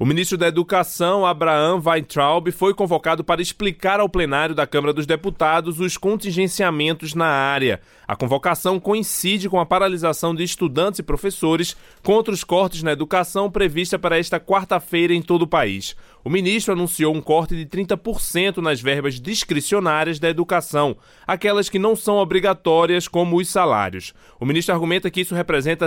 O ministro da Educação, Abraham Weintraub, foi convocado para explicar ao plenário da Câmara dos Deputados os contingenciamentos na área. A convocação coincide com a paralisação de estudantes e professores contra os cortes na educação prevista para esta quarta-feira em todo o país. O ministro anunciou um corte de 30% nas verbas discricionárias da educação, aquelas que não são obrigatórias, como os salários. O ministro argumenta que isso representa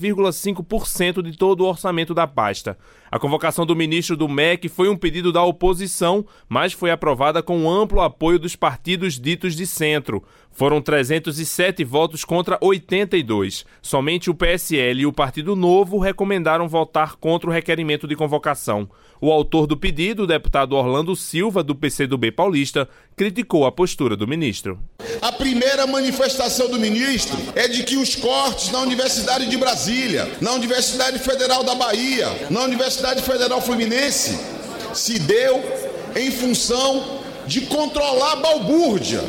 3,5% de todo o orçamento da pasta. A convocação do ministro do MEC foi um pedido da oposição, mas foi aprovada com amplo apoio dos partidos ditos de centro. Foram 307 votos contra 82. Somente o PSL e o Partido Novo recomendaram votar contra o requerimento de convocação. O autor do pedido, o deputado Orlando Silva, do PCdoB paulista, criticou a postura do ministro. A primeira manifestação do ministro é de que os cortes na Universidade de Brasília, na Universidade Federal da Bahia, na Universidade Federal Fluminense, se deu em função de controlar a balbúrdia.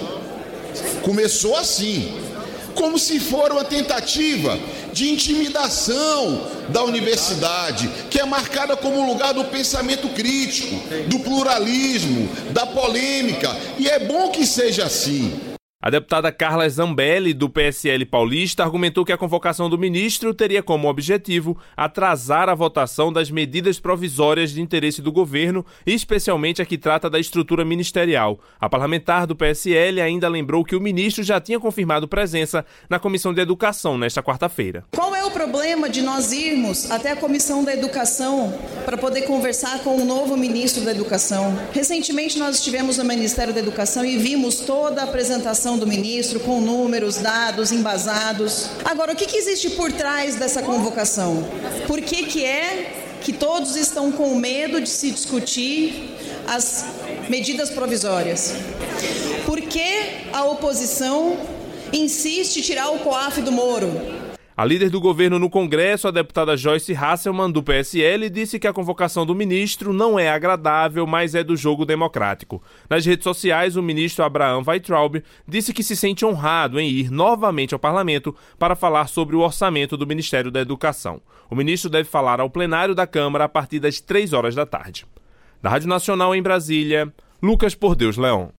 Começou assim, como se for uma tentativa de intimidação da universidade, que é marcada como lugar do pensamento crítico, do pluralismo, da polêmica, e é bom que seja assim. A deputada Carla Zambelli, do PSL paulista, argumentou que a convocação do ministro teria como objetivo atrasar a votação das medidas provisórias de interesse do governo, especialmente a que trata da estrutura ministerial. A parlamentar do PSL ainda lembrou que o ministro já tinha confirmado presença na Comissão de Educação nesta quarta-feira. Qual é o problema de nós irmos até a Comissão da Educação para poder conversar com o novo ministro da Educação? Recentemente nós estivemos no Ministério da Educação e vimos toda a apresentação do ministro, com números, dados, embasados. Agora, o que existe por trás dessa convocação? Por que é que todos estão com medo de se discutir as medidas provisórias? Por que a oposição insiste em tirar o COAF do Moro? A líder do governo no Congresso, a deputada Joyce Hasselmann, do PSL, disse que a convocação do ministro não é agradável, mas é do jogo democrático. Nas redes sociais, o ministro Abraham Weintraub disse que se sente honrado em ir novamente ao parlamento para falar sobre o orçamento do Ministério da Educação. O ministro deve falar ao plenário da Câmara a partir das 3 horas da tarde. Da Rádio Nacional em Brasília, Lucas Por Deus Leão.